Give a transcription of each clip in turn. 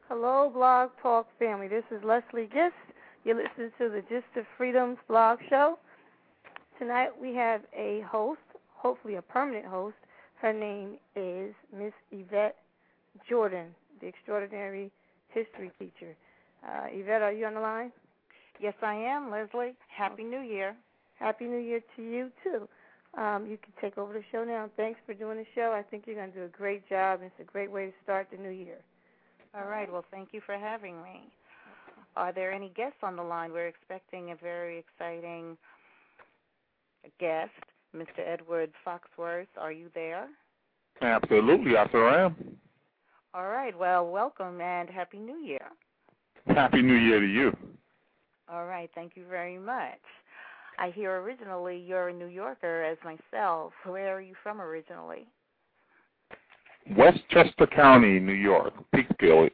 Hello, Blog Talk family. This is Leslie Gist. You're listening to the Gist of Freedom's blog show. Tonight we have a host, hopefully a permanent host. Her name is Miss Yvette Jordan, the extraordinary history teacher. Yvette, are you on the line? Yes, I am, Leslie. Happy New Year. Happy New Year to you, too. You can take over the show now. Thanks for doing the show. I think you're going to do a great job, and it's a great way to start the new year. All right. Well, thank you for having me. Are there any guests on the line? We're expecting a very exciting guest, Mr. Edward Foxworth. Are you there? Absolutely, I sure am. All right. Well, welcome and Happy New Year. Happy New Year to you. All right. Thank you very much. I hear originally you're a New Yorker as myself. Where are you from originally? Westchester County, New York, Peekskill.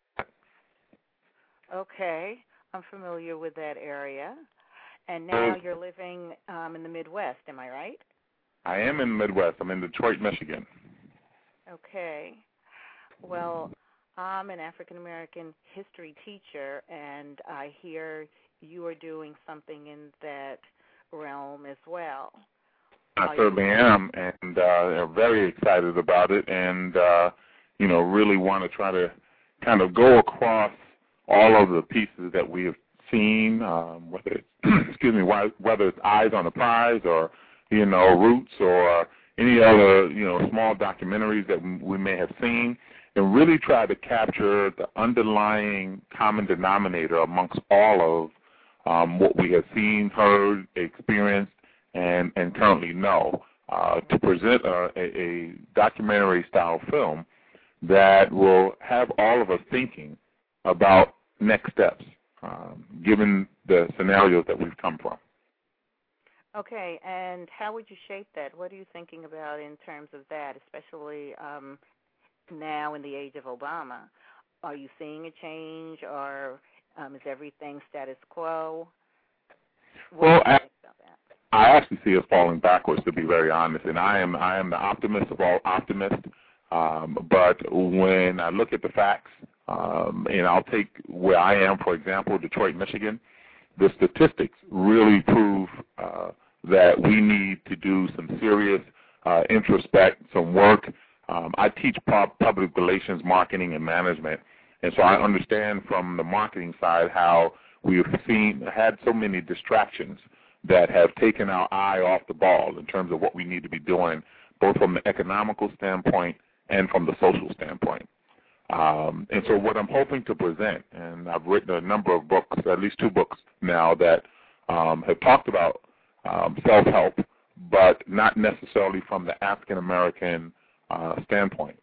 Okay. I'm familiar with that area. And now you're living in the Midwest, am I right? I am in the Midwest. I'm in Detroit, Michigan. Okay. Well, I'm an African-American history teacher, and I hear you are doing something in that realm as well. I certainly am, and I'm very excited about it, and, really want to try to kind of go across all of the pieces that we have seen, whether it's, whether it's Eyes on the Prize or, Roots or any other, small documentaries that we may have seen, and really try to capture the underlying common denominator amongst all of what we have seen, heard, experienced, and currently know, to present a documentary-style film that will have all of us thinking about next steps, given the scenarios that we've come from. Okay, and how would you shape that? What are you thinking about in terms of that, especially now in the age of Obama? Are you seeing a change, or is everything status quo? Well, I actually see us falling backwards, to be very honest, and I am the optimist of all optimists. But when I look at the facts, and I'll take where I am, for example, Detroit, Michigan, the statistics really prove that we need to do some serious introspect, some work. I teach public relations, marketing, and management, and so I understand from the marketing side how we have had so many distractions that have taken our eye off the ball in terms of what we need to be doing, both from the economical standpoint and from the social standpoint. And so what I'm hoping to present, and I've written a number of books, at least 2 books now, that have talked about self-help, but not necessarily from the African-American standpoint.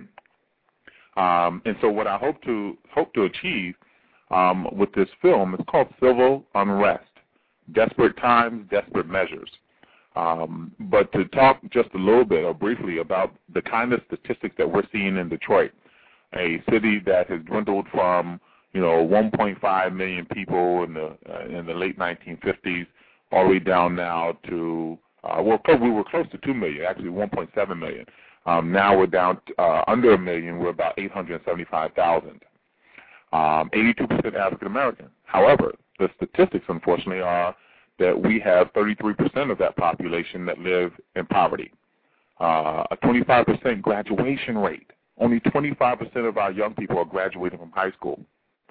And so what I hope to achieve with this film is called Civil Unrest: Desperate Times, Desperate Measures. But to talk just a little bit or briefly about the kind of statistics that we're seeing in Detroit, a city that has dwindled from 1.5 million people in the late 1950s all the way down now to we were close to 2 million, actually 1.7 million. Now we're down under 1 million. We're about 875,000. 82% African American. However, the statistics, unfortunately, are that we have 33% of that population that live in poverty. A 25% graduation rate. Only 25% of our young people are graduating from high school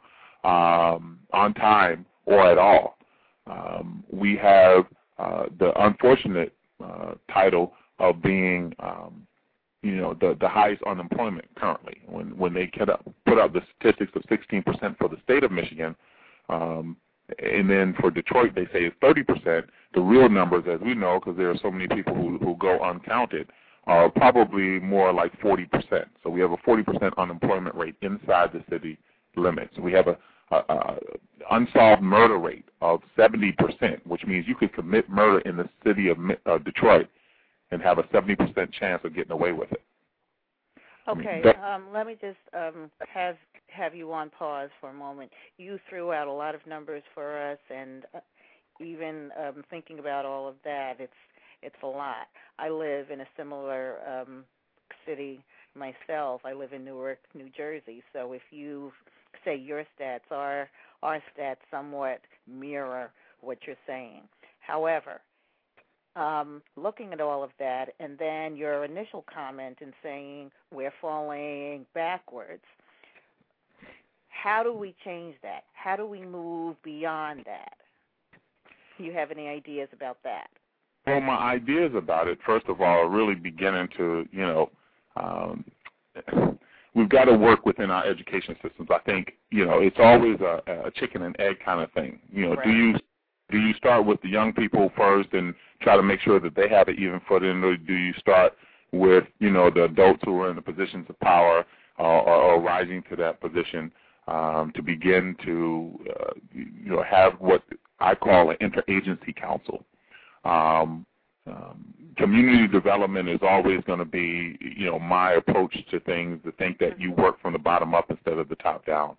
on time or at all. We have the unfortunate title of being, the highest unemployment currently. When they put out the statistics of 16% for the state of Michigan, and then for Detroit they say it's 30%. The real numbers, as we know, because there are so many people who go uncounted, are probably more like 40%. So we have a 40% unemployment rate inside the city limits. We have a unsolved murder rate of 70%, which means you could commit murder in the city of Detroit and have a 70% chance of getting away with it. Okay, let me just have you on pause for a moment. You threw out a lot of numbers for us, and even thinking about all of that, it's a lot. I live in a similar city myself, I live in Newark, New Jersey, so if you say your stats, our stats somewhat mirror what you're saying. However, looking at all of that, and then your initial comment in saying we're falling backwards, how do we change that? How do we move beyond that? Do you have any ideas about that? Well, my ideas about it, first of all, are really beginning to, we've got to work within our education systems. I think, it's always a chicken and egg kind of thing. Right. Do you start with the young people first and try to make sure that they have an even footing, or do you start with, the adults who are in the positions of power or rising to that position to begin to, have what I call an interagency council? Community development is always going to be, my approach to things, to think that you work from the bottom up instead of the top down.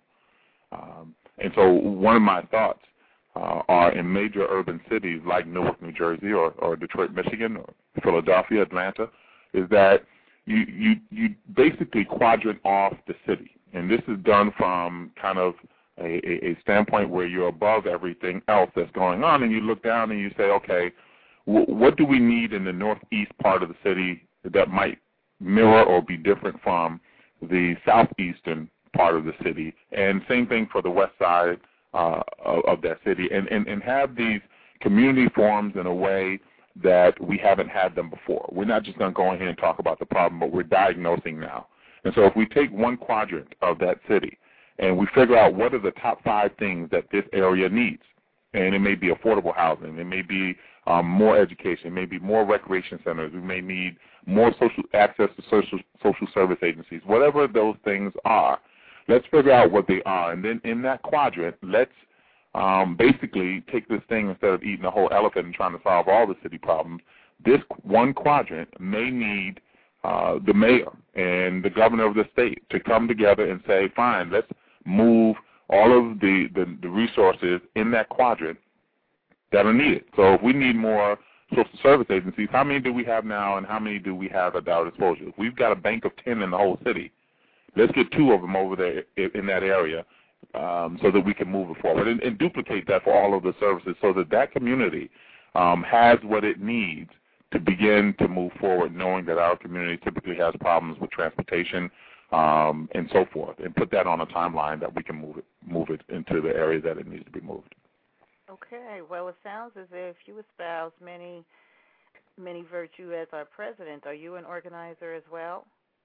And so one of my thoughts are in major urban cities like Newark, New Jersey, or Detroit, Michigan, or Philadelphia, Atlanta, is that you basically quadrant off the city. And this is done from kind of a standpoint where you're above everything else that's going on, and you look down and you say, okay, what do we need in the northeast part of the city that might mirror or be different from the southeastern part of the city? And same thing for the west side of that city, and have these community forums in a way that we haven't had them before. We're not just going to go in here and talk about the problem, but we're diagnosing now. And so if we take one quadrant of that city and we figure out what are the top 5 things that this area needs, and it may be affordable housing, it may be more education, it may be more recreation centers, we may need more social access to social service agencies, whatever those things are. Let's figure out what they are, and then in that quadrant, let's basically take this thing, instead of eating a whole elephant and trying to solve all the city problems. This one quadrant may need the mayor and the governor of the state to come together and say, fine, let's move all of the resources in that quadrant that are needed. So if we need more social service agencies, how many do we have now, and how many do we have at our disposal? If we've got a bank of 10 in the whole city, let's get 2 of them over there in that area so that we can move it forward, and duplicate that for all of the services so that that community has what it needs to begin to move forward, knowing that our community typically has problems with transportation and so forth, and put that on a timeline that we can move it into the area that it needs to be moved. Okay. Well, it sounds as if you espouse many virtues as our president. Are you an organizer as well?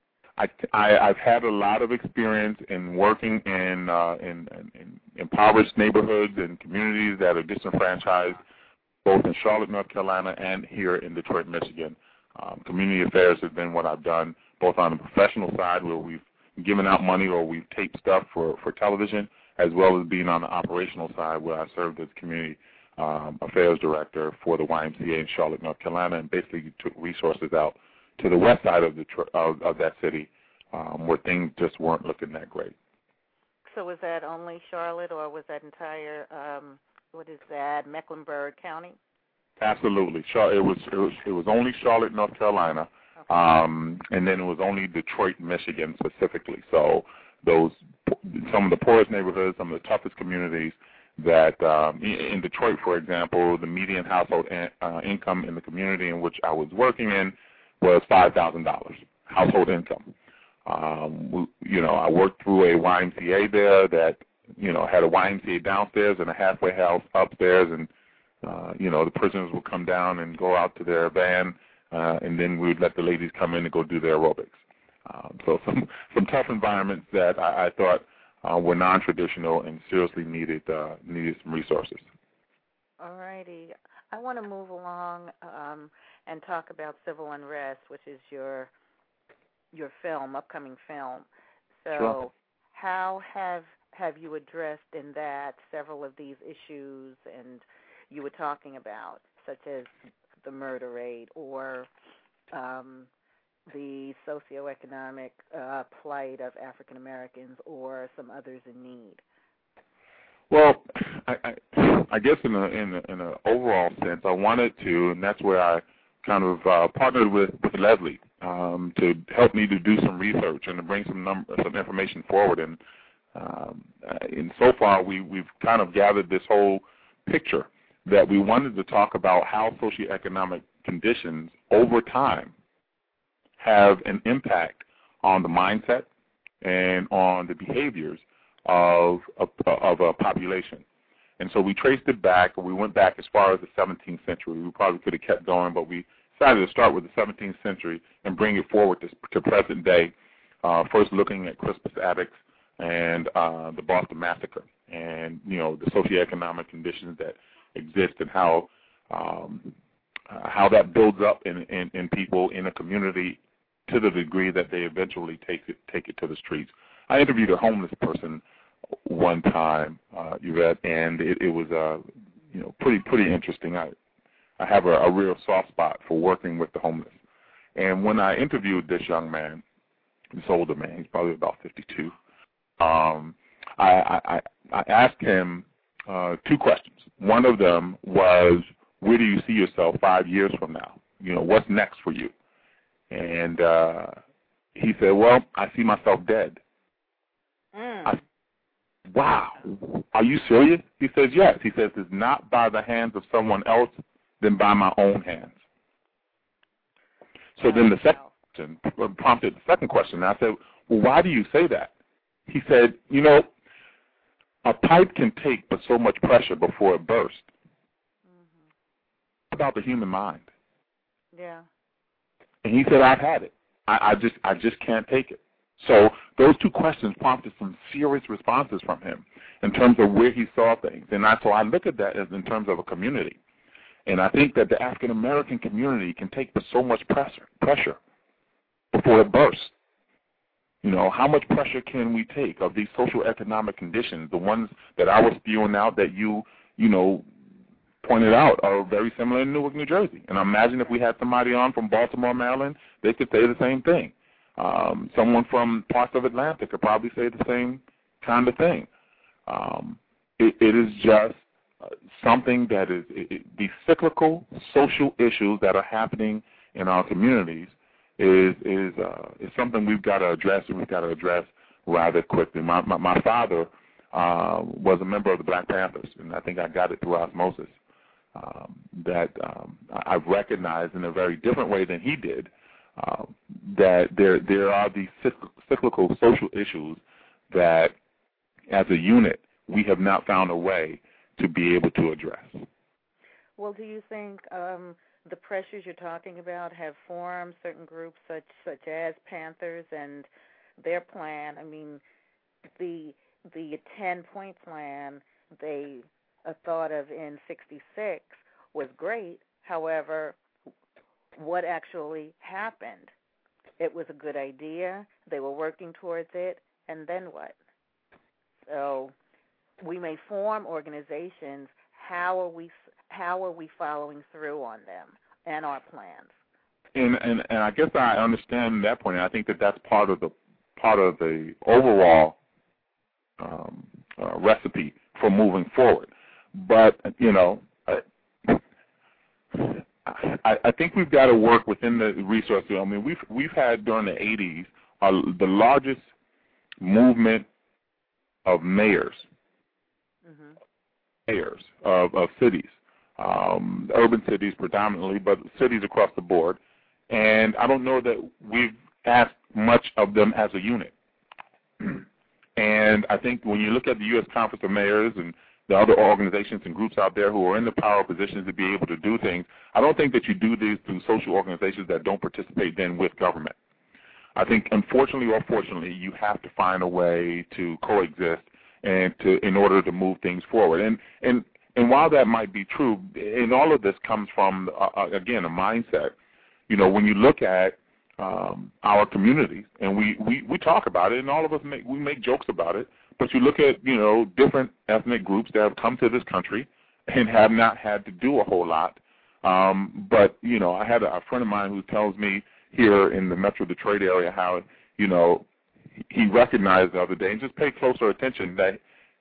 I've had a lot of experience in working in impoverished neighborhoods and communities that are disenfranchised, both in Charlotte, North Carolina, and here in Detroit, Michigan. Community affairs has been what I've done, both on the professional side, where we've given out money or we've taped stuff for television, as well as being on the operational side, where I served as community affairs director for the YMCA in Charlotte, North Carolina, and basically took resources out to the west side of that city, where things just weren't looking that great. So was that only Charlotte, or was that entire Mecklenburg County? Absolutely. It was only Charlotte, North Carolina, okay. And then it was only Detroit, Michigan specifically. So some of the poorest neighborhoods, some of the toughest communities that in Detroit, for example, the median household income in the community in which I was working in was $5,000 household income. I worked through a YMCA there that, had a YMCA downstairs and a halfway house upstairs, and, the prisoners would come down and go out to their van, and then we would let the ladies come in and go do their aerobics. So some tough environments that I thought were non-traditional and seriously needed some resources. All righty. I want to move along and talk about Civil Unrest, which is your upcoming film. So sure. How have you addressed in that several of these issues and you were talking about, such as the murder rate or the socioeconomic plight of African Americans or some others in need? Well, I guess in an overall sense, I wanted to, and that's where I kind of partnered with Leslie to help me to do some research and to bring some information forward. And so far, we've kind of gathered this whole picture that we wanted to talk about how socioeconomic conditions over time have an impact on the mindset and on the behaviors of a population. And so we traced it back, and we went back as far as the 17th century. We probably could have kept going, but we decided to start with the 17th century and bring it forward to present day, first looking at Crispus Attucks and the Boston Massacre and, the socioeconomic conditions that exist and how that builds up in people in a community to the degree that they eventually take it to the streets. I interviewed a homeless person one time, Yvette, and it was pretty interesting. I have a real soft spot for working with the homeless. And when I interviewed this young man, this older man, he's probably about 52, I asked him 2 questions. One of them was, where do you see yourself 5 years from now? What's next for you? And he said, well, I see myself dead. I said, wow, are you serious? He says, yes. He says, it's not by the hands of someone else, then by my own hands. So then the second question prompted the second question. And I said, well, why do you say that? He said, a pipe can take but so much pressure before it bursts. Mm-hmm. About the human mind. Yeah. And he said, I've had it. I just can't take it. So those 2 questions prompted some serious responses from him in terms of where he saw things. And so I look at that as in terms of a community. And I think that the African-American community can take but so much pressure before it bursts. How much pressure can we take of these social economic conditions, the ones that I was spewing out that you pointed out are very similar in Newark, New Jersey. And I imagine if we had somebody on from Baltimore, Maryland, they could say the same thing. Someone from parts of Atlanta could probably say the same kind of thing. It is just something that is the cyclical social issues that are happening in our communities is something we've got to address, and we've got to address rather quickly. My father was a member of the Black Panthers, and I think I got it through osmosis. That I've recognized in a very different way than he did that there are these cyclical social issues that, as a unit, we have not found a way to be able to address. Well, do you think the pressures you're talking about have formed certain groups such as Panthers and their plan? I mean, the 10-point plan they thought of in '66 was great. However, what actually happened? It was a good idea. They were working towards it, and then what? So we may form organizations. How are we following through on them and our plans? And I guess I understand that point. I think that that's part of the overall recipe for moving forward. But I think we've got to work within the resources. I mean, we've had during the '80s the largest movement of mayors, mayors of cities, urban cities predominantly, but cities across the board. And I don't know that we've asked much of them as a unit. And I think when you look at the U.S. Conference of Mayors and the other organizations and groups out there who are in the power positions to be able to do things, I don't think that you do these through social organizations that don't participate then with government. I think, unfortunately or fortunately, you have to find a way to coexist and in order to move things forward. And while that might be true, and all of this comes from, again, a mindset. When you look at our communities, and we talk about it, and all of us make jokes about it, but you look at, different ethnic groups that have come to this country and have not had to do a whole lot. But, I had a friend of mine who tells me here in the Metro Detroit area how, he recognized the other day, and just pay closer attention, that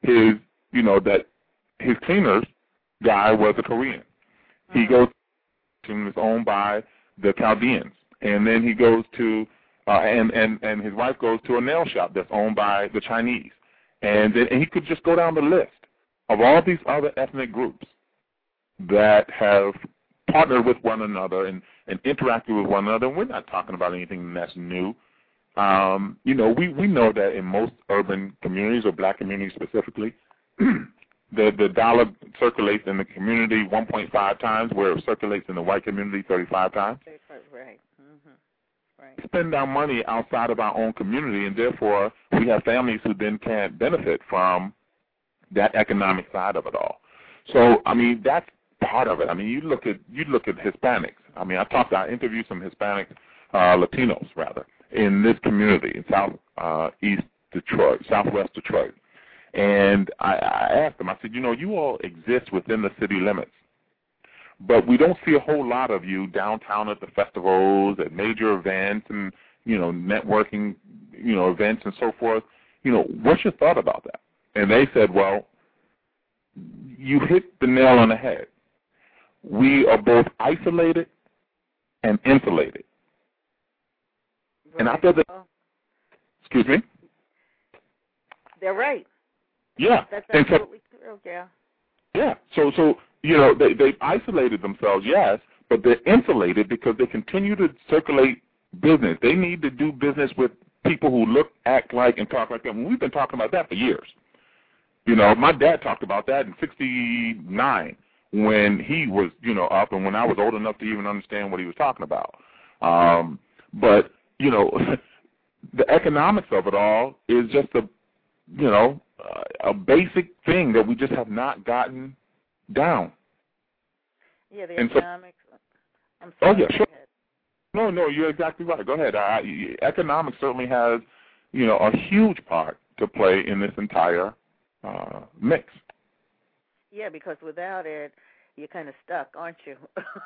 his cleaners guy was a Korean. He goes to was owned by the Chaldeans. and then he goes to and his wife goes to a nail shop that's owned by the Chinese, and he could just go down the list of all these other ethnic groups that have partnered with one another and interacted with one another. And we're not talking about anything that's new. We know that in most urban communities, or black communities specifically, the dollar circulates in the community 1.5 times, where it circulates in the white community 35 times. Right. Mm-hmm. Right. We spend our money outside of our own community, and therefore we have families who then can't benefit from that economic side of it all. So, I mean, that's part of it. I mean, you look at Hispanics. I mean, I interviewed some Hispanic Latinos rather in this community in southwest Detroit. And I asked them, I said, you all exist within the city limits, but we don't see a whole lot of you downtown at the festivals, at major events, and, networking, events and so forth. What's your thought about that? And they said, well, you hit the nail on the head. We are both isolated and insulated. Right. And I thought that, excuse me? They're right. Yeah. That's absolutely true, yeah. Yeah. So they've isolated themselves, yes, but they're insulated because they continue to circulate business. They need to do business with people who look, act like, and talk like them. And we've been talking about that for years. My dad talked about that in '69 when he was, up, and when I was old enough to even understand what he was talking about. But the economics of it all is just a basic thing that we just have not gotten down. Yeah, the and economics. So, I'm sorry. Oh, yeah, sure. No, you're exactly right. Go ahead. Economics certainly has, a huge part to play in this entire mix. Yeah, because without it, you're kind of stuck, aren't you?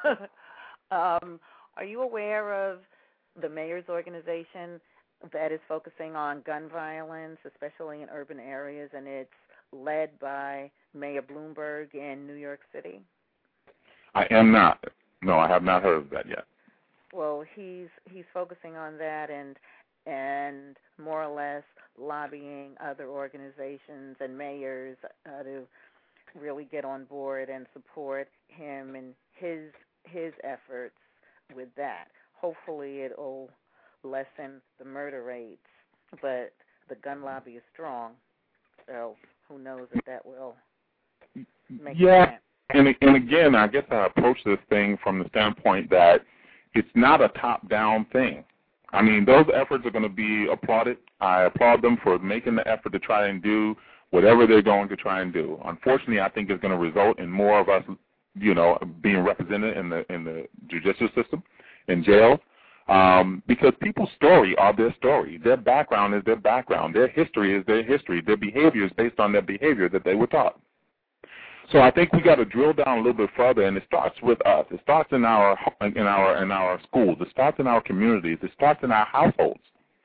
Are you aware of the mayor's organization that is focusing on gun violence, especially in urban areas, and it's led by Mayor Bloomberg in New York City? I am not. No, I have not heard of that yet. Well, he's focusing on that and more or less lobbying other organizations and mayors to really get on board and support him in his efforts with that. Hopefully it'll lessen the murder rates, but the gun lobby is strong, so who knows if that will make sense. And again, I guess I approach this thing from the standpoint that it's not a top-down thing. I mean, those efforts are going to be applauded. I applaud them for making the effort to try and do whatever they're going to try and do. Unfortunately, I think it's going to result in more of us, being represented in the judicial system, in jail, because people's story are their story. Their background is their background. Their history is their history. Their behavior is based on their behavior that they were taught. So I think we got to drill down a little bit further, and it starts with us. It starts in our schools. It starts in our communities. It starts in our households.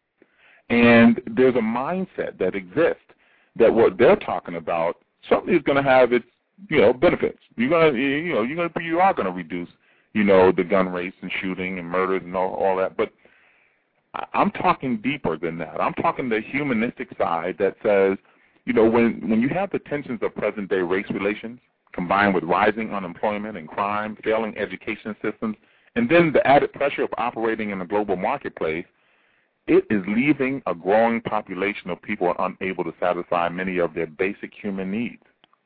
And there's a mindset that exists that what they're talking about certainly is going to have its, benefits. You are going to reduce, the gun rates and shooting and murders and all that. But I'm talking deeper than that. I'm talking the humanistic side that says, when you have the tensions of present-day race relations combined with rising unemployment and crime, failing education systems, and then the added pressure of operating in a global marketplace, it is leaving a growing population of people unable to satisfy many of their basic human needs.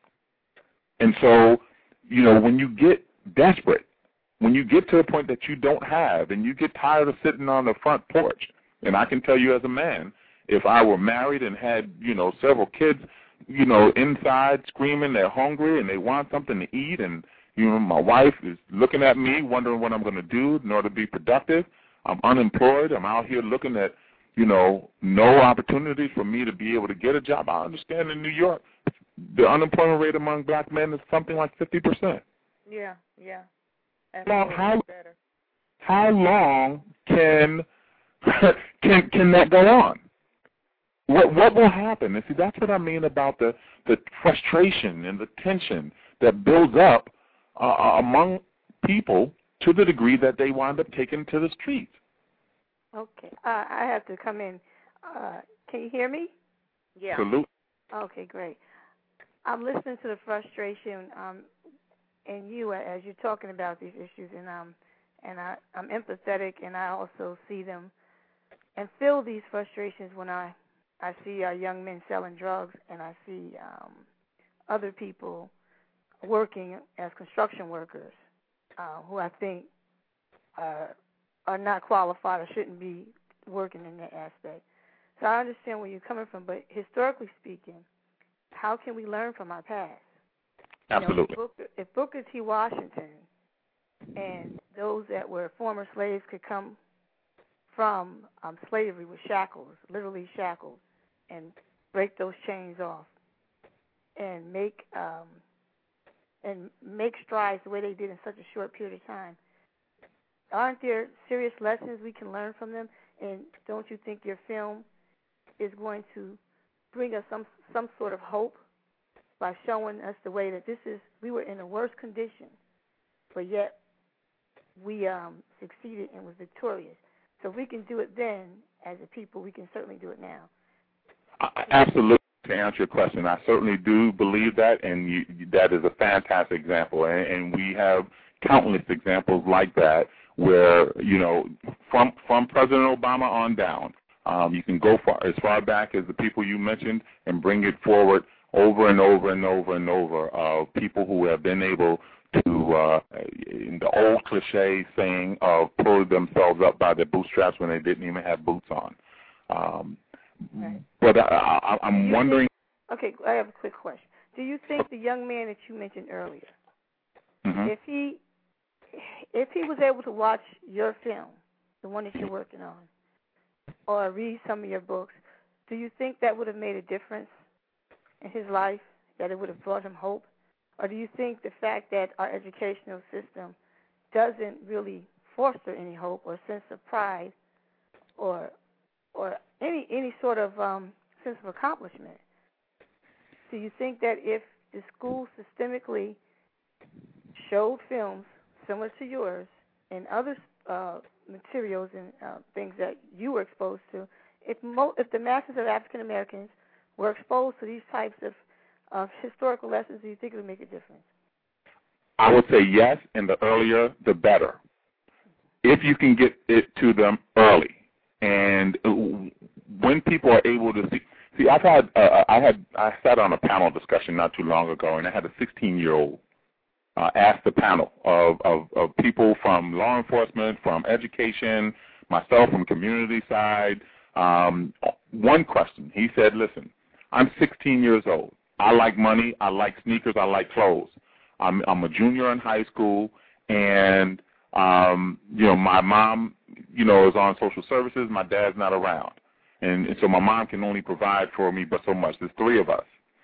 And so, when you get desperate, when you get to a point that you don't have, and you get tired of sitting on the front porch, and I can tell you as a man, if I were married and had, several kids, inside screaming they're hungry and they want something to eat, and, my wife is looking at me wondering what I'm going to do in order to be productive, I'm unemployed, I'm out here looking at, no opportunities for me to be able to get a job. I understand in New York, the unemployment rate among black men is something like 50%. Yeah. Now, how long can that go on? What will happen? And see, that's what I mean about the frustration and the tension that builds up among people to the degree that they wind up taking to the streets. Okay. I have to come in. Can you hear me? Yeah. Absolutely. Okay, great. I'm listening to the frustration in you as you're talking about these issues, and I'm empathetic, and I also see them and feel these frustrations when I see young men selling drugs, and I see other people working as construction workers who I think are not qualified or shouldn't be working in that aspect. So I understand where you're coming from, but historically speaking, how can we learn from our past? Absolutely. If Booker T. Washington and those that were former slaves could come from slavery with shackles, literally shackles, and break those chains off and make strides the way they did in such a short period of time, aren't there serious lessons we can learn from them? And don't you think your film is going to bring us some sort of hope by showing us the way that we were in a worse condition, but yet we succeeded and was victorious. So if we can do it then as a people, we can certainly do it now. Absolutely. To answer your question, I certainly do believe that, and that is a fantastic example. And we have countless examples like that where, from President Obama on down, you can go as far back as the people you mentioned and bring it forward over and over and over and over of people who have been able to, in the old cliche saying of pull themselves up by their bootstraps when they didn't even have boots on. Right. But I'm wondering. Okay, I have a quick question. Do you think the young man that you mentioned earlier, Mm-hmm. if he was able to watch your film, the one that you're working on, or read some of your books, do you think that would have made a difference in his life, that it would have brought him hope? Or do you think the fact that our educational system doesn't really foster any hope or sense of pride or any sort of sense of accomplishment, do you think that if the school systemically showed films similar to yours and other materials and things that you were exposed to, if the masses of African Americans were exposed to these types of historical lessons, do you think it would make a difference? I would say yes, and the earlier, the better. If you can get it to them early, and when people are able to see, I sat on a panel discussion not too long ago, and I had a 16-year-old ask the panel of people from law enforcement, from education, myself from community side, one question. He said, "Listen, I'm 16 years old. I like money. I like sneakers. I like clothes. I'm a junior in high school, and my mom, is on social services. My dad's not around, and so my mom can only provide for me but so much. There's three of us.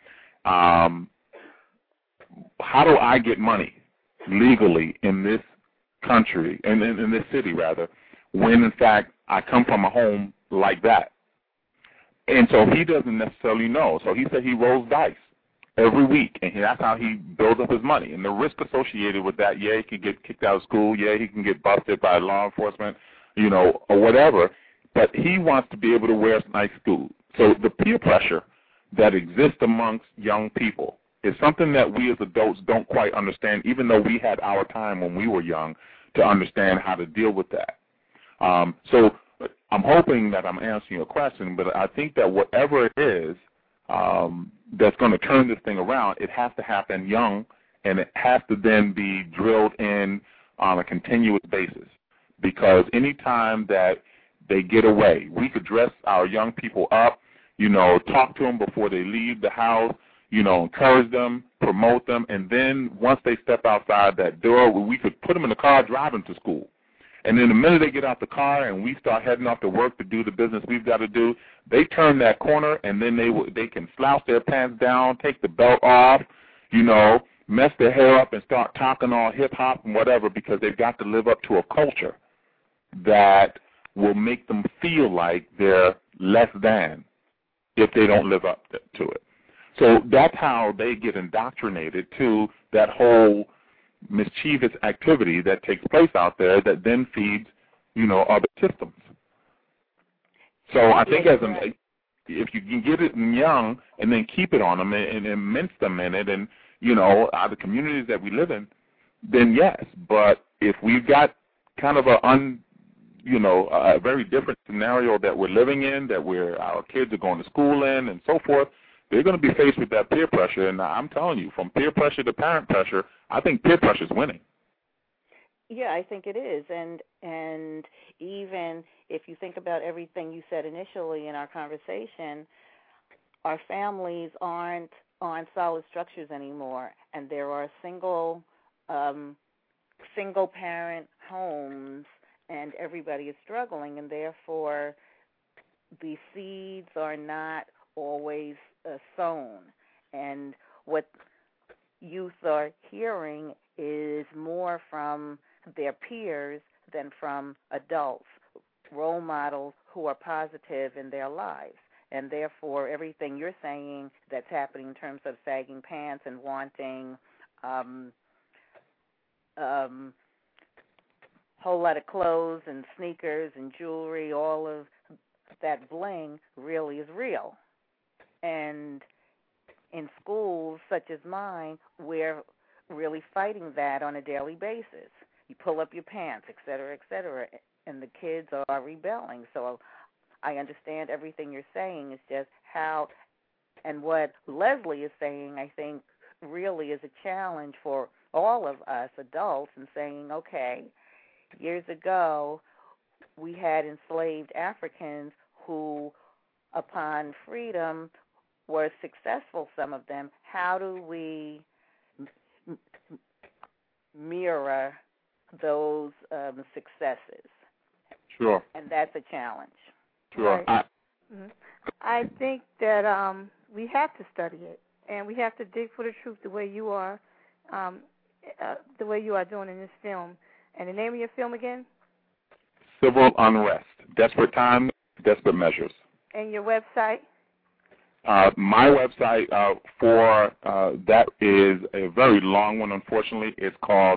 How do I get money legally in this country, in this city rather, when in fact I come from a home like that?" And so he doesn't necessarily know. So he said he rolls dice every week, and that's how he builds up his money. And the risk associated with that, he can get kicked out of school, he can get busted by law enforcement, or whatever, but he wants to be able to wear nice school. So the peer pressure that exists amongst young people is something that we as adults don't quite understand, even though we had our time when we were young to understand how to deal with that. So I'm hoping that I'm answering your question, but I think that whatever it is that's going to turn this thing around, it has to happen young, and it has to then be drilled in on a continuous basis. Because any time that they get away, we could dress our young people up, talk to them before they leave the house, encourage them, promote them, and then once they step outside that door, we could put them in the car, drive them to school. And then the minute they get out the car and we start heading off to work to do the business we've got to do, they turn that corner and then they can slouch their pants down, take the belt off, mess their hair up and start talking all hip-hop and whatever, because they've got to live up to a culture that will make them feel like they're less than if they don't live up to it. So that's how they get indoctrinated to that whole mischievous activity that takes place out there that then feeds, other systems. So I think if you can get it young and then keep it on them and mince them in it, and the communities that we live in, then yes. But if we've got kind of a very different scenario that we're living in, that our kids are going to school in, and so forth, they're going to be faced with that peer pressure. And I'm telling you, from peer pressure to parent pressure, I think peer pressure is winning. Yeah, I think it is, and even if you think about everything you said initially in our conversation, our families aren't on solid structures anymore, and there are single parent homes, and everybody is struggling, and therefore the seeds are not always sown, and what youth are hearing is more from their peers than from adults, role models who are positive in their lives. And therefore, everything you're saying that's happening in terms of sagging pants and wanting whole lot of clothes and sneakers and jewelry, all of that bling really is real. And in schools such as mine, we're really fighting that on a daily basis. You pull up your pants, et cetera, and the kids are rebelling. So I understand everything you're saying. It's just how, and what Leslie is saying, I think, really is a challenge for all of us adults in saying, okay, years ago we had enslaved Africans who, upon freedom, were successful, some of them. How do we mirror those successes? Sure. And that's a challenge. Sure. Right. I think that we have to study it, and we have to dig for the truth the way you are doing in this film. And the name of your film again? Civil Unrest, Desperate Times, Desperate Measures. And your website? My website for that is a very long one, unfortunately. It's called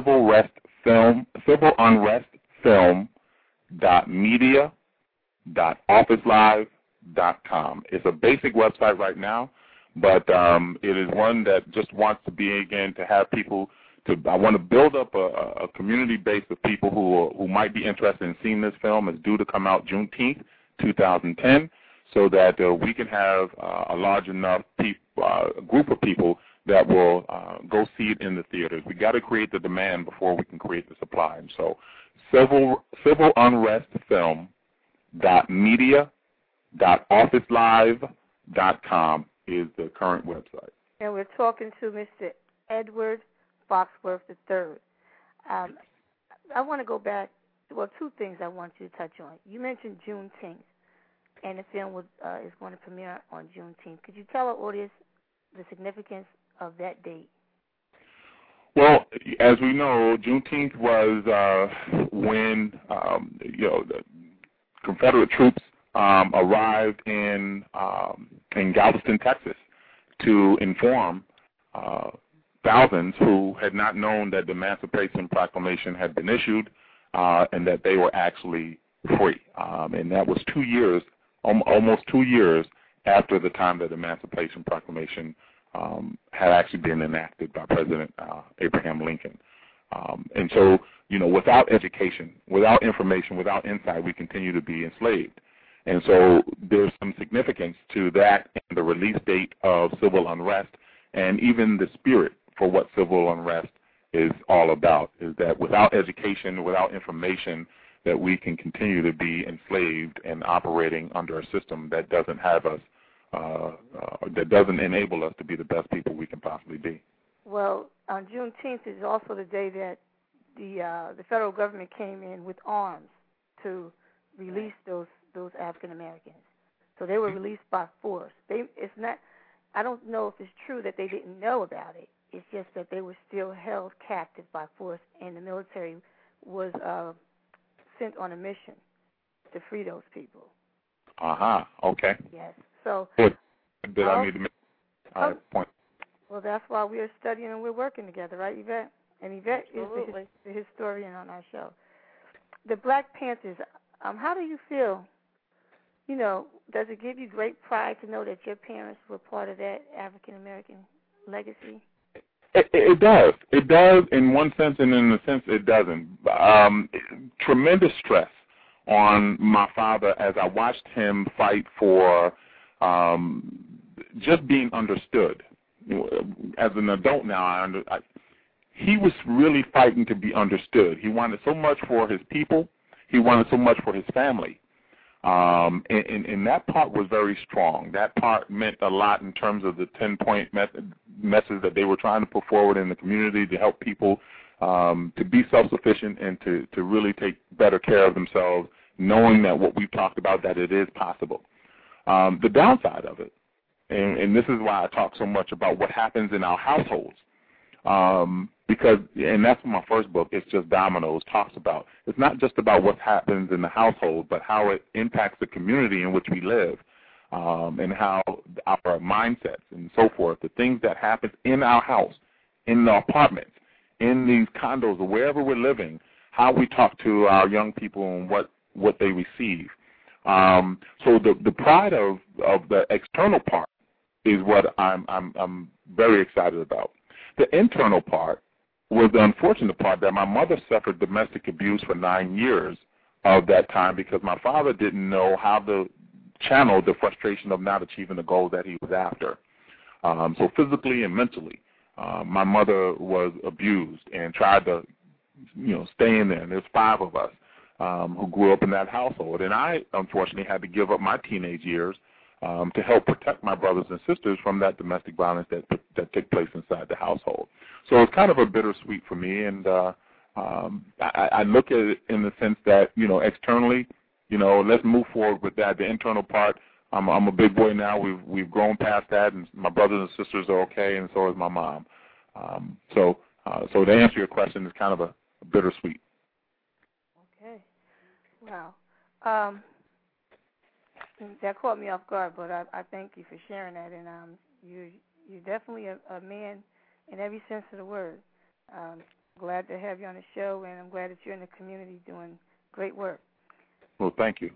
civilunrestfilm.media.officelive.com. It's a basic website right now, but it is one that just wants to be, again, to have people I want to build up a community base of people who might be interested in seeing this film. It's due to come out Juneteenth, 2010, so that we can have a large enough group of people that will go see it in the theaters. We got to create the demand before we can create the supply. And so, civilunrestfilm.media.officelive.com is the current website. And we're talking to Mr. Edward Foxworth III. I want to go back. Well, two things I want you to touch on. You mentioned Juneteenth, and the film is going to premiere on Juneteenth. Could you tell our audience the significance of that date? Well, as we know, Juneteenth was when the Confederate troops arrived in Galveston, Texas, to inform thousands who had not known that the Emancipation Proclamation had been issued and that they were actually free. And that was 2 years, almost 2 years after the time that the Emancipation Proclamation had actually been enacted by President Abraham Lincoln. And so, without education, without information, without insight, we continue to be enslaved. And so there's some significance to that and the release date of civil unrest, and even the spirit for what civil unrest is all about, is that without education, without information, that we can continue to be enslaved and operating under a system that doesn't have us, that doesn't enable us to be the best people we can possibly be. Well, on Juneteenth is also the day that the federal government came in with arms to release those African Americans. So they were released by force. I don't know if it's true that they didn't know about it. It's just that they were still held captive by force, and the military was sent on a mission to free those people. Okay. Yes. So. Did I need to make a point? Well, that's why we are studying and we're working together, right, Yvette? And Yvette Absolutely. is the historian on our show. The Black Panthers. How do you feel does it give you great pride to know that your parents were part of that African American legacy? It does. It does in one sense, and in a sense it doesn't. Tremendous stress on my father as I watched him fight for just being understood. As an adult now, he was really fighting to be understood. He wanted so much for his people. He wanted so much for his family. And that part was very strong. That part meant a lot in terms of the 10-point message that they were trying to put forward in the community to help people to be self-sufficient and to really take better care of themselves, knowing that what we've talked about, that it is possible. The downside of it, and this is why I talk so much about what happens in our households, because, and that's what my first book, It's Just Dominoes, talks about. It's not just about what happens in the household, but how it impacts the community in which we live, and how our mindsets and so forth, the things that happen in our house, in the apartments, in these condos, or wherever we're living, how we talk to our young people and what they receive. So the pride of the external part is what I'm very excited about. The internal part was the unfortunate part that my mother suffered domestic abuse for 9 years of that time because my father didn't know how to channel the frustration of not achieving the goals that he was after. So physically and mentally, my mother was abused and tried to, stay in there. And there's 5 of us who grew up in that household. And I, unfortunately, had to give up my teenage years to help protect my brothers and sisters from that domestic violence that took place inside the household. So it's kind of a bittersweet for me, and I look at it in the sense that, externally, let's move forward with that. The internal part, I'm a big boy now. We've grown past that, and my brothers and sisters are okay, and so is my mom. So to answer your question, it's kind of a bittersweet. Okay. Wow. That caught me off guard, but I thank you for sharing that, and you're definitely a man in every sense of the word. Glad to have you on the show, and I'm glad that you're in the community doing great work. Well, thank you.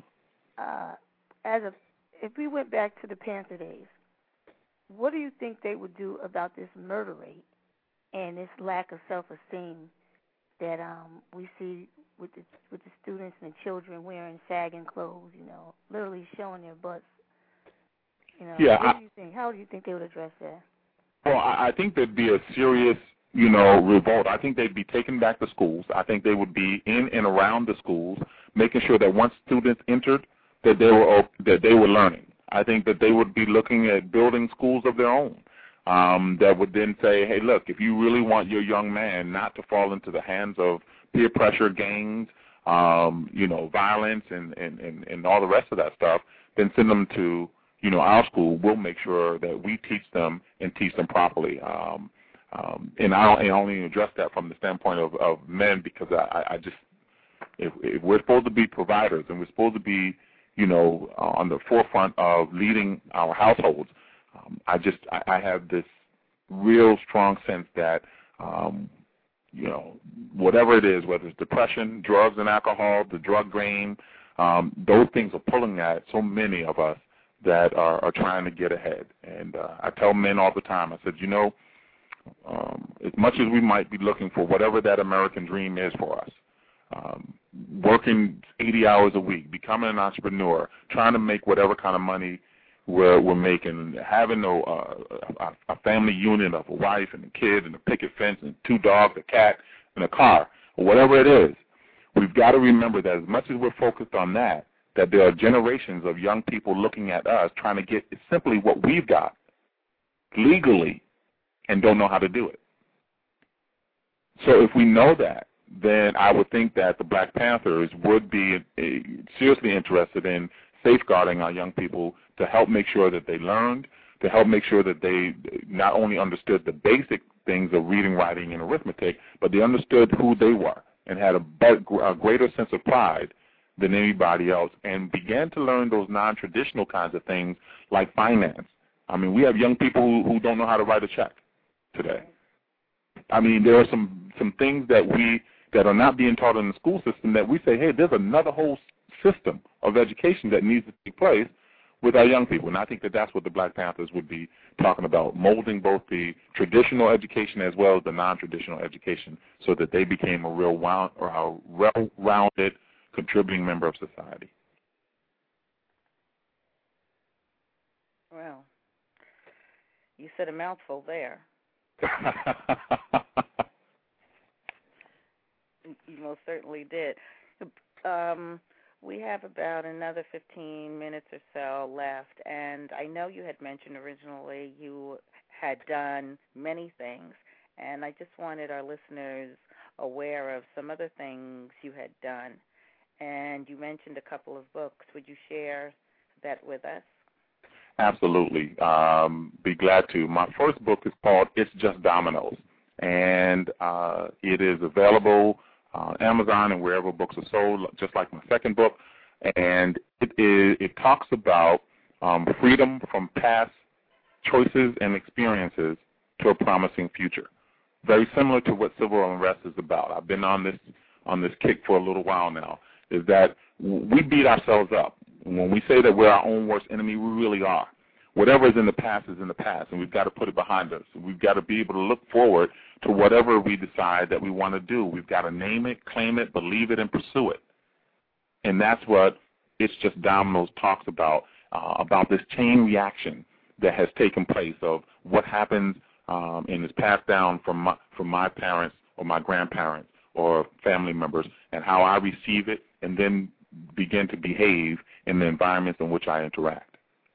If we went back to the Panther days, what do you think they would do about this murder rate and this lack of self-esteem that we see with the students and the children wearing sagging clothes, literally showing their butts? Yeah, what do you think? How do you think they would address that? Well, I think there'd be a serious, revolt. I think they'd be taken back to schools. I think they would be in and around the schools, making sure that once students entered, that they were learning. I think that they would be looking at building schools of their own that would then say, hey, look, if you really want your young man not to fall into the hands of peer pressure gangs, violence and all the rest of that stuff, then send them to, our school. We'll make sure that we teach them and teach them properly. And I only address that from the standpoint of men because I just, if we're supposed to be providers and we're supposed to be, on the forefront of leading our households, I have this real strong sense that, whatever it is, whether it's depression, drugs and alcohol, the drug game, those things are pulling at so many of us that are trying to get ahead. And I tell men all the time, I said, as much as we might be looking for whatever that American dream is for us, working 80 hours a week, becoming an entrepreneur, trying to make whatever kind of money we're making, having a family unit of a wife and a kid and a picket fence and 2 dogs, a cat, and a car, or whatever it is, we've got to remember that as much as we're focused on that there are generations of young people looking at us trying to get simply what we've got legally and don't know how to do it. So if we know that, then I would think that the Black Panthers would be seriously interested in safeguarding our young people to help make sure that they learned, to help make sure that they not only understood the basic things of reading, writing, and arithmetic, but they understood who they were and had a greater sense of pride than anybody else and began to learn those non-traditional kinds of things like finance. I mean, we have young people who don't know how to write a check today. I mean, there are some things that are not being taught in the school system that we say, hey, there's another whole system of education that needs to take place with our young people. And I think that that's what the Black Panthers would be talking about, molding both the traditional education as well as the non-traditional education so that they became a well-rounded, contributing member of society. Well, you said a mouthful there. You most certainly did. We have about another 15 minutes or so left, and I know you had mentioned originally you had done many things, and I just wanted our listeners aware of some other things you had done. And you mentioned a couple of books. Would you share that with us? Absolutely. Be glad to. My first book is called It's Just Dominoes, and it is available on Amazon and wherever books are sold, just like my second book. And it talks about freedom from past choices and experiences to a promising future. Very similar to what civil unrest is about. I've been on this kick for a little while now, is that we beat ourselves up. When we say that we're our own worst enemy, we really are. Whatever is in the past is in the past, and we've got to put it behind us. We've got to be able to look forward to whatever we decide that we want to do. We've got to name it, claim it, believe it, and pursue it. And that's what It's Just Dominoes talks about this chain reaction that has taken place of what happens and is passed down from my parents or my grandparents or family members, and how I receive it and then begin to behave in the environments in which I interact.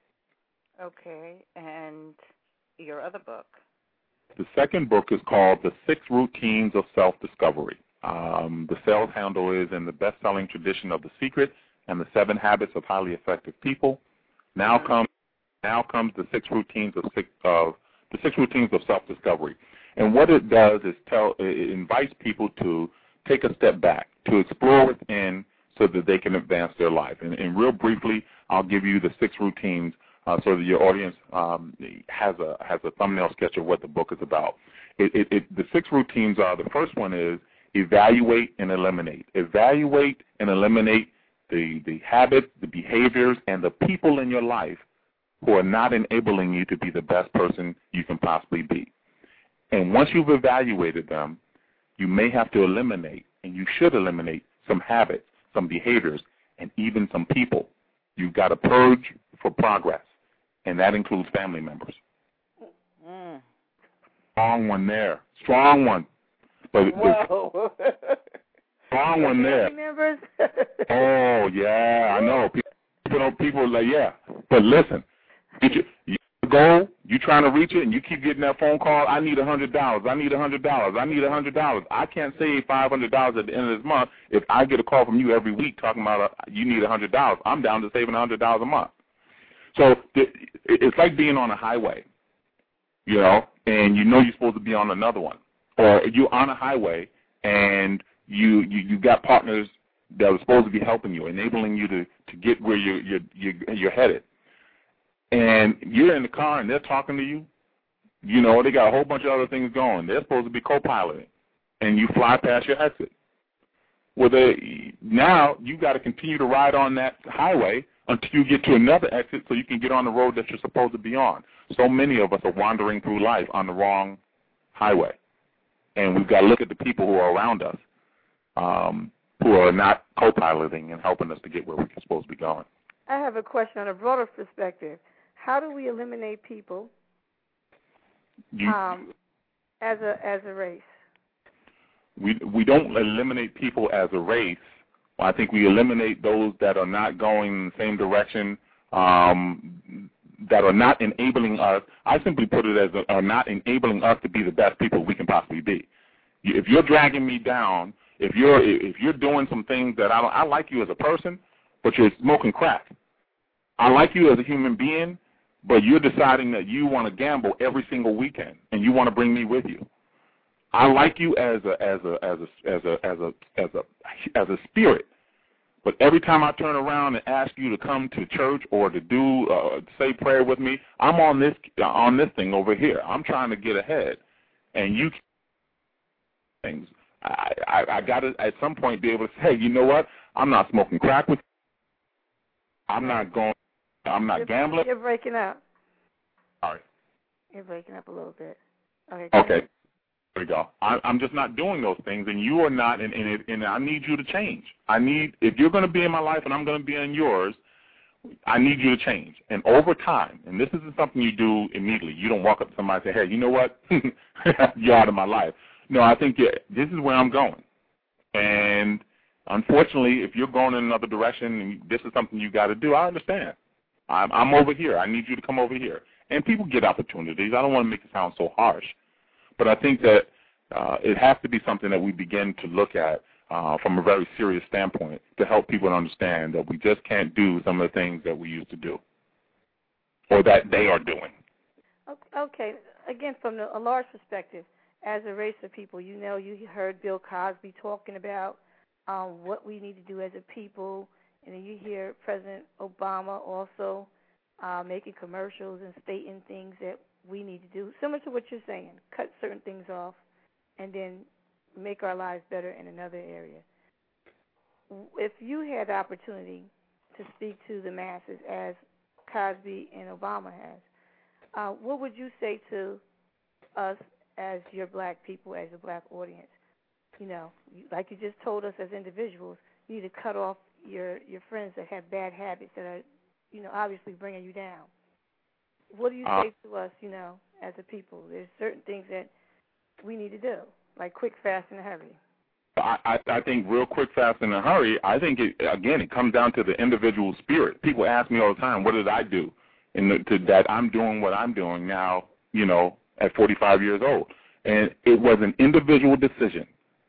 Okay, and your other book? The second book is called The 6 Routines of Self-Discovery. The sales handle is in the best-selling tradition of The Secret and The 7 Habits of Highly Effective People. Now comes the 6 Routines of Self-Discovery. And what it does is it invites people to take a step back, to explore within so that they can advance their life. And real briefly, I'll give you the 6 routines so that your audience has a thumbnail sketch of what the book is about. The 6 routines are, the first one is evaluate and eliminate. Evaluate and eliminate the habits, the behaviors, and the people in your life who are not enabling you to be the best person you can possibly be. And once you've evaluated them, you may have to eliminate, and you should eliminate, some habits, some behaviors, and even some people. You've got to purge for progress, and that includes family members. Strong one there. Strong one. But whoa. Strong one there. Family members? Oh, yeah, I know. People are like, yeah. But listen, you goal, you trying to reach it, and you keep getting that phone call, I need $100, I need $100, I need $100. I can't save $500 at the end of this month if I get a call from you every week talking about you need $100. I'm down to saving $100 a month. So it's like being on a highway, and you're supposed to be on another one. Or you're on a highway, and you got partners that are supposed to be helping you, enabling you to get where you're headed. And you're in the car, and they're talking to you. They got a whole bunch of other things going. They're supposed to be co-piloting, and you fly past your exit. Well, now you got to continue to ride on that highway until you get to another exit so you can get on the road that you're supposed to be on. So many of us are wandering through life on the wrong highway. And we've got to look at the people who are around us who are not co-piloting and helping us to get where we're supposed to be going. I have a question on a broader perspective. How do we eliminate people as a race? We don't eliminate people as a race. I think we eliminate those that are not going in the same direction, that are not enabling us. I simply put it as are not enabling us to be the best people we can possibly be. If you're dragging me down, if you're doing some things that I like you as a person, but you're smoking crack. I like you as a human being, but you're deciding that you want to gamble every single weekend and you want to bring me with you. I like you as a spirit, but every time I turn around and ask you to come to church or to do say prayer with me, I'm on this thing over here. I'm trying to get ahead, and you things. I got to at some point be able to say, you know what? I'm not smoking crack with you. I'm not gambling. You're breaking up. Sorry. You're breaking up a little bit. Okay. There we go. I'm just not doing those things, and you are not, and I need you to change. If you're going to be in my life and I'm going to be in yours, I need you to change. And over time, and this isn't something you do immediately. You don't walk up to somebody and say, hey, you know what? You're out of my life. No, I think this is where I'm going. And unfortunately, if you're going in another direction and this is something you got to do, I understand. I'm over here. I need you to come over here. And people get opportunities. I don't want to make it sound so harsh. But I think that it has to be something that we begin to look at from a very serious standpoint to help people understand that we just can't do some of the things that we used to do or that they are doing. Okay. Again, from a large perspective, as a race of people, you heard Bill Cosby talking about what we need to do as a people, and then you hear President Obama also making commercials and stating things that we need to do, similar to what you're saying, cut certain things off and then make our lives better in another area. If you had the opportunity to speak to the masses as Cosby and Obama has, what would you say to us as your black people, as your black audience? Like you just told us as individuals, you need to cut off your friends that have bad habits that are, obviously bringing you down. What do you say to us, as a people? There's certain things that we need to do, like quick, fast, and hurry. I think real quick, fast, and in a hurry, I think, it comes down to the individual spirit. People ask me all the time, what did I do? That I'm doing what I'm doing now, at 45 years old. And it was an individual decision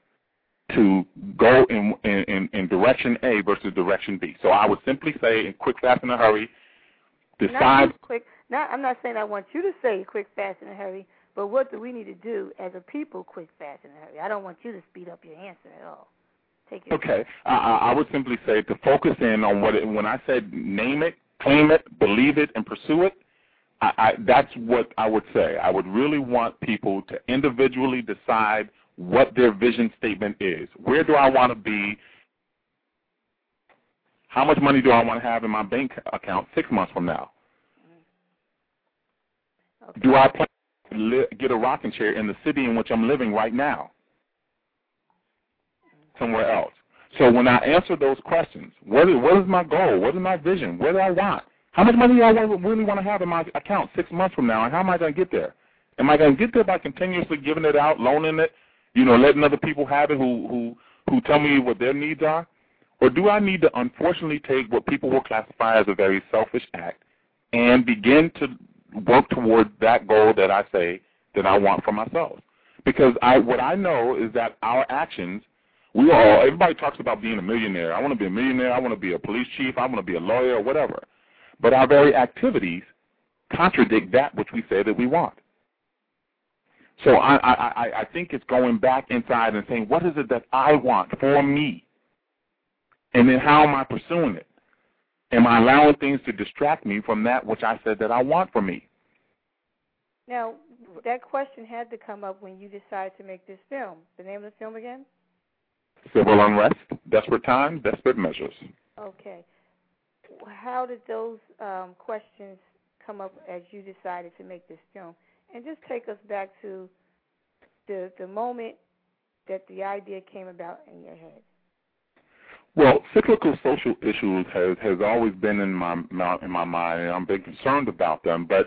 to go in direction A versus direction B. So I would simply say, in quick, fast, and in a hurry, decide. I'm not saying I want you to say quick, fast, and in a hurry, but what do we need to do as a people, quick, fast, and in a hurry? I don't want you to speed up your answer at all. Okay. I would simply say to focus in on when I said name it, claim it, believe it, and pursue it, that's what I would say. I would really want people to individually decide what their vision statement is. Where do I want to be? How much money do I want to have in my bank account 6 months from now? Okay. Do I plan to get a rocking chair in the city in which I'm living right now? Somewhere else. So when I answer those questions, what is my goal? What is my vision? What do I want? How much money do I really want to have in my account 6 months from now, and how am I going to get there? Am I going to get there by continuously giving it out, loaning it, letting other people have it who tell me what their needs are? Or do I need to unfortunately take what people will classify as a very selfish act and begin to work toward that goal that I say that I want for myself? Because what I know is that our actions, everybody talks about being a millionaire. I want to be a millionaire. I want to be a police chief. I want to be a lawyer or whatever. But our very activities contradict that which we say that we want. So I think it's going back inside and saying, what is it that I want for me? And then how am I pursuing it? Am I allowing things to distract me from that which I said that I want for me? Now, that question had to come up when you decided to make this film. The name of the film again? Civil Unrest, Desperate Times, Desperate Measures. Okay. How did those questions come up as you decided to make this film? And just take us back to the moment that the idea came about in your head. Well, cyclical social issues has always been in my mind, and I'm big concerned about them. But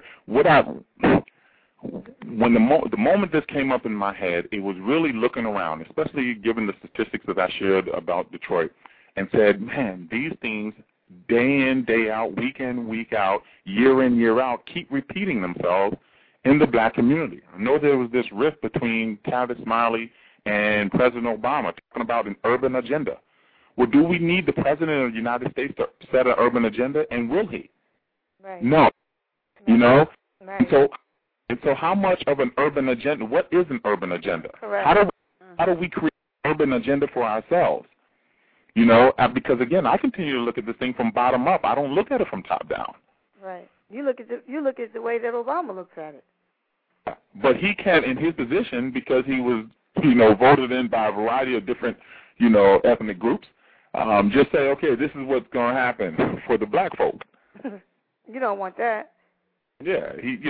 when the moment this came up in my head, it was really looking around, especially given the statistics that I shared about Detroit, and said, man, these things day in, day out, week in, week out, year in, year out, keep repeating themselves in the black community. I know there was this rift between Tavis Smiley and President Obama talking about an urban agenda. Well, do we need the President of the United States to set an urban agenda, and will he? Right. No. Right. Right. And so how much of an urban agenda, what is an urban agenda? Correct. How do we create an urban agenda for ourselves? Because, again, I continue to look at this thing from bottom up. I don't look at it from top down. Right. You look at the way that Obama looks at it. But he can't, in his position, because he was, voted in by a variety of different, ethnic groups, Just say, okay, this is what's going to happen for the black folk. You don't want that. Yeah, you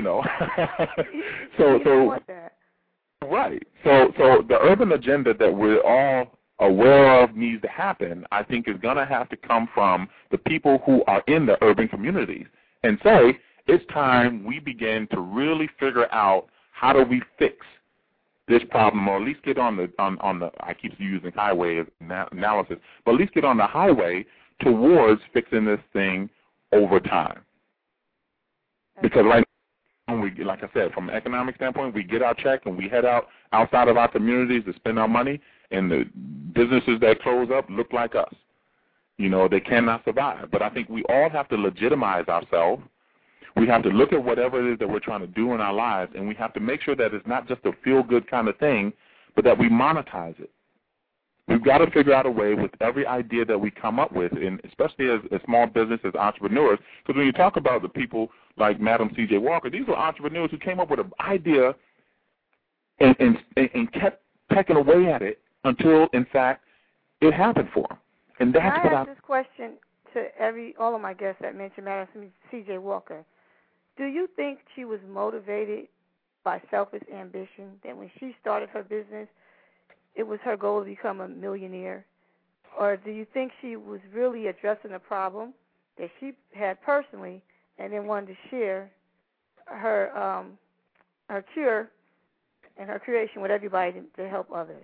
don't want that. Right. So the urban agenda that we're all aware of needs to happen, I think, is going to have to come from the people who are in the urban communities and say, it's time we begin to really figure out how do we fix this problem, or at least get on the I keep using highway as analysis, but at least get on the highway towards fixing this thing over time. Because right now, like I said, from an economic standpoint, we get our check and we head outside of our communities to spend our money, and the businesses that close up look like us. You know, they cannot survive. But I think we all have to legitimize ourselves. We have to look at whatever it is that we're trying to do in our lives, and we have to make sure that it's not just a feel-good kind of thing, but that we monetize it. We've got to figure out a way with every idea that we come up with, and especially as small business, as entrepreneurs, because when you talk about the people like Madam C.J. Walker, these were entrepreneurs who came up with an idea and kept pecking away at it until, in fact, it happened for them. And that's what I ask this question to all of my guests that mentioned Madam C.J. Walker. Do you think she was motivated by selfish ambition, that when she started her business, it was her goal to become a millionaire? Or do you think she was really addressing a problem that she had personally and then wanted to share her cure and her creation with everybody to help others?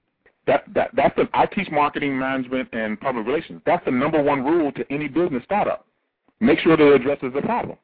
I teach marketing management and public relations. That's the number one rule to any business startup. Make sure that it addresses the problem.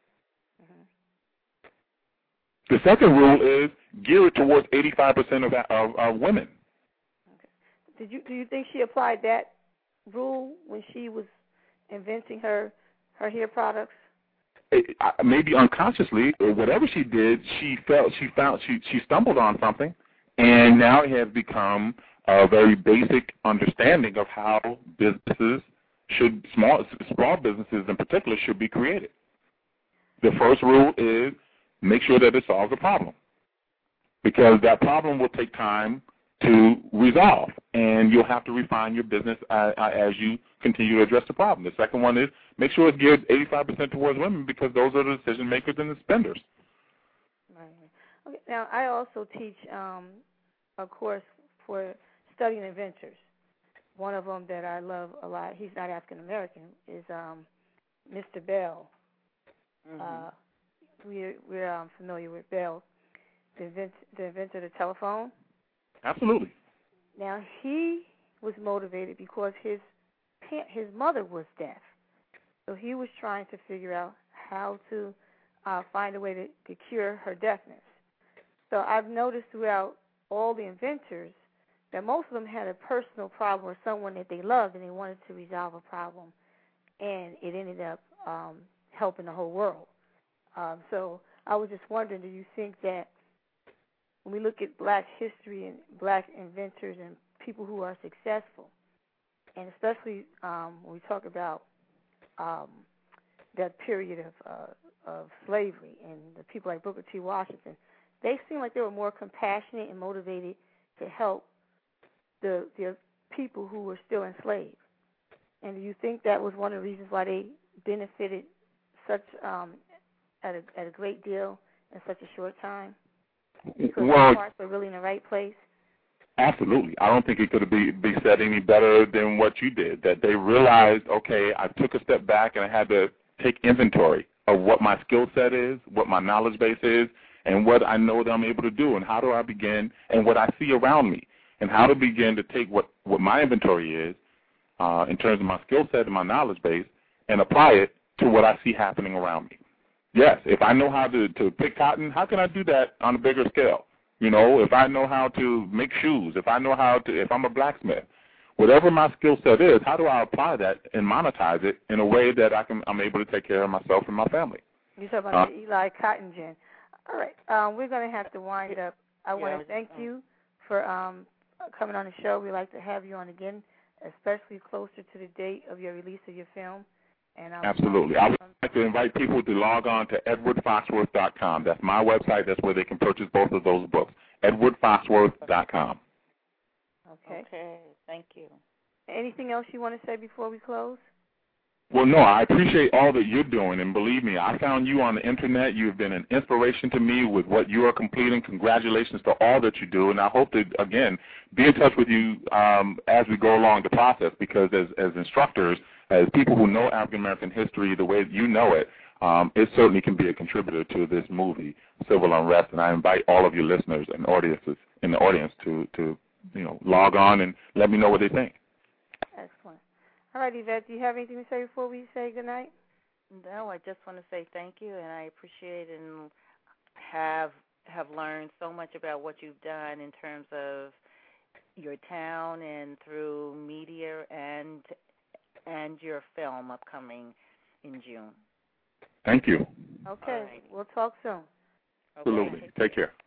The second rule is gear it towards 85% of women. Okay. Do you think she applied that rule when she was inventing her hair products? Maybe unconsciously, or whatever she did, she stumbled on something, and now it has become a very basic understanding of how businesses small businesses in particular, should be created. The first rule is make sure that it solves a problem, because that problem will take time to resolve, and you'll have to refine your business as you continue to address the problem. The second one is make sure it's geared 85% towards women, because those are the decision makers and the spenders. Right. Okay. Now, I also teach a course for studying inventors. One of them that I love a lot, he's not African American, is Mr. Bell. Mm-hmm. We're familiar with Bell, the inventor of the telephone. Absolutely. Now, he was motivated because his mother was deaf. So he was trying to figure out how to find a way to cure her deafness. So I've noticed throughout all the inventors that most of them had a personal problem or someone that they loved and they wanted to resolve a problem, and it ended up helping the whole world. So I was just wondering, do you think that when we look at black history and black inventors and people who are successful, and especially when we talk about that period of slavery and the people like Booker T. Washington, they seem like they were more compassionate and motivated to help the people who were still enslaved. And do you think that was one of the reasons why they benefited such at a great deal in such a short time? Because their hearts were really in the right place? Absolutely. I don't think it could be said any better than what you did, that they realized, okay, I took a step back and I had to take inventory of what my skill set is, what my knowledge base is, and what I know that I'm able to do, and how do I begin, and what I see around me, and how to begin to take what my inventory is in terms of my skill set and my knowledge base and apply it to what I see happening around me. Yes, if I know how to pick cotton, how can I do that on a bigger scale? You know, if I know how to make shoes, if I'm a blacksmith, whatever my skill set is, how do I apply that and monetize it in a way that I'm able to take care of myself and my family? You talk about the Eli Cotton Gin. All right, we're going to have to wind up. I want to thank you for coming on the show. We'd like to have you on again, especially closer to the date of your release of your film. And absolutely. I would like to invite people to log on to edwardfoxworth.com. That's my website. That's where they can purchase both of those books, edwardfoxworth.com. Okay. Thank you. Anything else you want to say before we close? Well, no, I appreciate all that you're doing, and believe me, I found you on the Internet. You've been an inspiration to me with what you are completing. Congratulations to all that you do, and I hope to, again, be in touch with you as we go along the process, because as instructors, as people who know African-American history the way you know it, it certainly can be a contributor to this movie, Civil Unrest, and I invite all of your listeners and audiences in the audience to log on and let me know what they think. Excellent. All right, Yvette, do you have anything to say before we say goodnight? No, I just want to say thank you, and I appreciate and have learned so much about what you've done in terms of your town and through media and your film upcoming in June. Thank you. Okay, right. We'll talk soon. Absolutely. Okay. Take care.